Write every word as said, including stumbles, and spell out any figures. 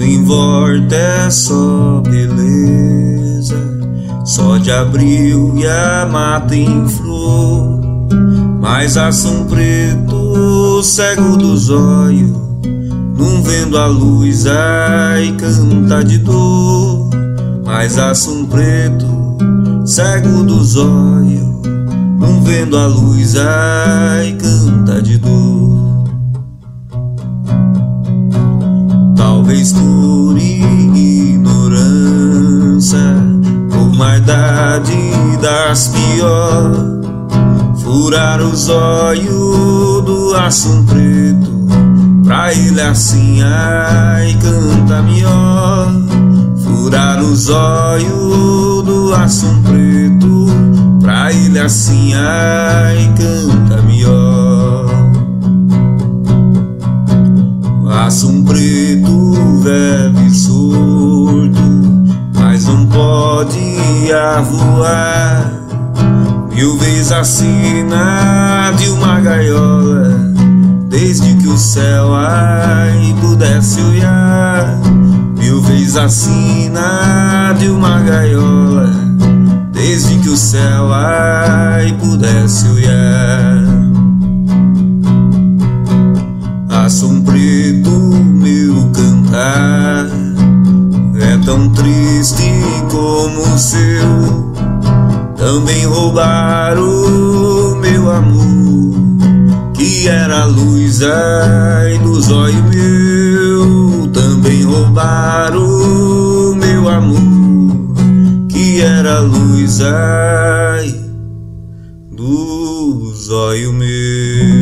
em volta é só beleza, só de abril e a mata em flor. Mas Assum Preto, cego dos olhos, não vendo a luz, ai, canta de dor. Mas Assum Preto, cego dos olhos, não vendo a luz, ai, canta de dor. Talvez por ignorância ou maldade das pior, furar os olhos do Assum Preto, pra ele assim, ai, canta melhor. Furar os olhos do Assum Preto, pra ele assim, ai, canta melhor. Assum Preto vive surdo, mas não pode voar. Mil vezes assina de uma gaiola, desde que o céu, ai, pudesse olhar. Mil vezes assina de uma gaiola, desde que o céu, ai, pudesse olhar. Assum Preto, meu cantar é tão triste como o seu. Também roubaram o meu amor, que era a luz, ai, dos olhos meu. Também roubaram o meu amor, que era a luz, ai, dos olhos meu.